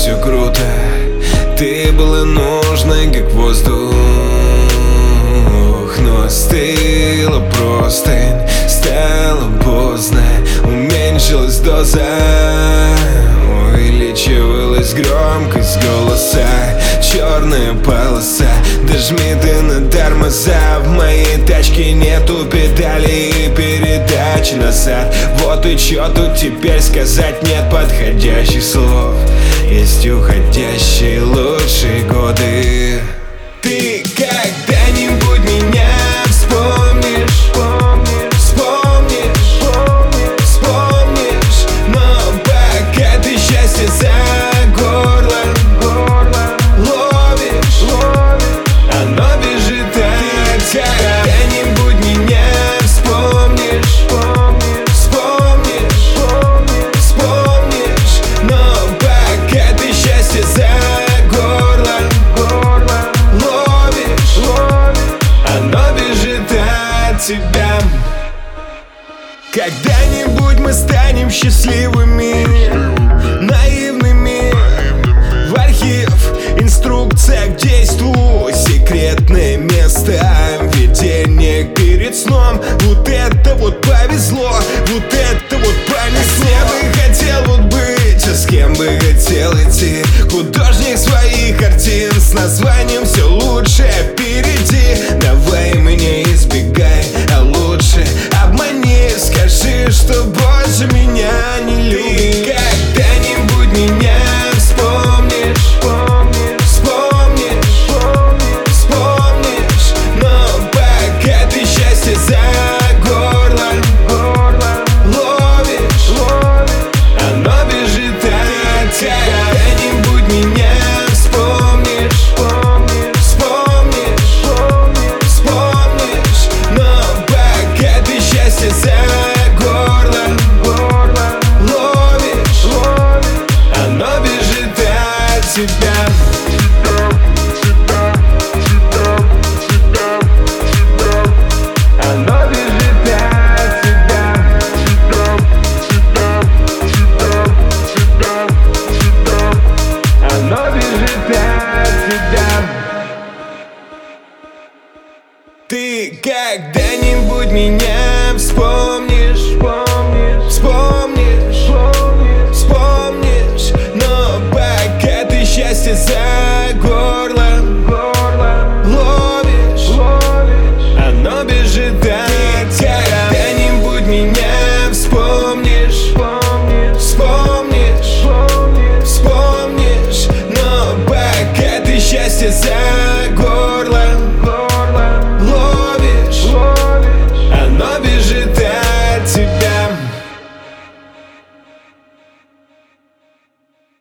все круто. Ты была нужной, как воздух, но остыла простынь. Стало поздно, уменьшилась доза, увеличивалась громкость голоса. Черная полоса, дожми ты на тормоза. В моей тачке нету педалей и передач назад. Вот и чё тут теперь сказать, нет подходящих слов. Есть уходящие лучшие годы. Ты когда-нибудь меня вспомнишь? Вспомнишь, но пока ты счастье за горло ловишь, оно бежит от тебя. Когда-нибудь меня вспомнишь, но пока ты счастье за горло ловишь, оно бежит от тебя. Когда-нибудь мы станем счастливыми, наивными. В архив, инструкция к действу, секретное место, видение перед сном. Вот это вот повезло, вот это вот понесло. Где бы хотел вот быть, а с кем бы хотел идти? Художник своих картин с названием «Все лучшее впереди». Давай меня избегай, а лучше обмани. Скажи, что больше меня не любишь. Когда-нибудь меня вспомнишь, но пока ты счастье за горло ловишь, оно бежит от тебя. Когда-нибудь меня вспомнишь, но пока ты счастье за горло ловишь, оно бежит от тебя. Оно бежит от тебя. Оно бежит от тебя. Ты когда-нибудь меня вспомнишь, но пока ты счастье за горло ловишь, оно бежит от тебя. Когда-нибудь меня вспомнишь, но пока ты счастье за горло